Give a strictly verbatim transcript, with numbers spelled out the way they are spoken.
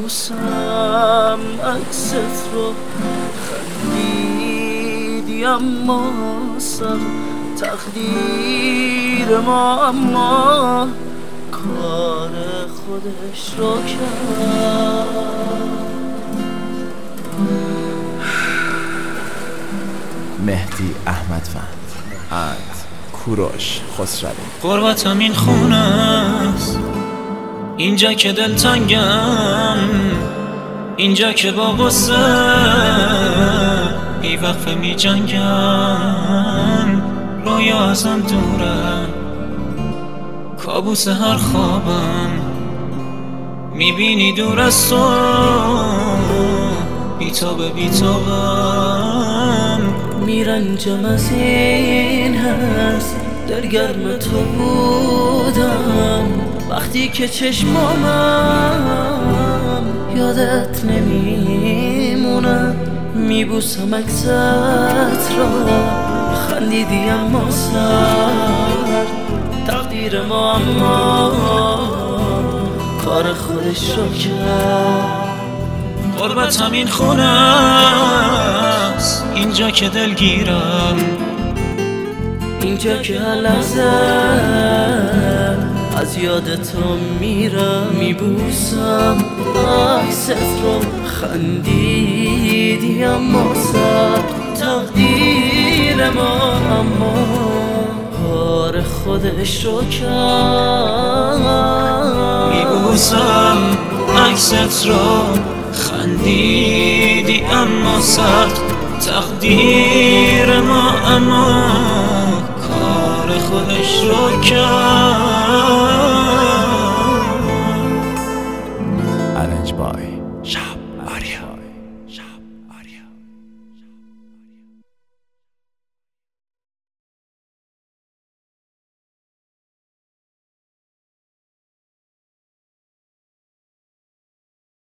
میبوسم عکست رو، خندیدی اما سر تقدیر ما، اما کار خودش رو کرد. مهدی احمدوند اند کوروش خسروی. غربتم این خونه است، اینجا که دلتنگم، اینجا که با غصه بی وقفه می جنگم. رویا ازم دوره، کابوس هر خوابم، میبینی دور از تو، بیتاب بیتابم. میرنجم از این هست، دلگرم تو بودم وقتی که چشمامم یادت نمیمونه. میبوسم عکست را، خندیدی اما سر تقدیر ما، اما کار خودش رو کرد. غربت همین خونه است، اینجا که دلگیرم، اینجا که هر لحظه از یاد تو میرم. میبوسم عکست رو، خندیدی اما سر تقدیر ما، اما کار خودش رو کرد. میبوسم عکست رو، خندیدی اما سر تقدیر ما، اما کار خودش رو کرد. ارنج بای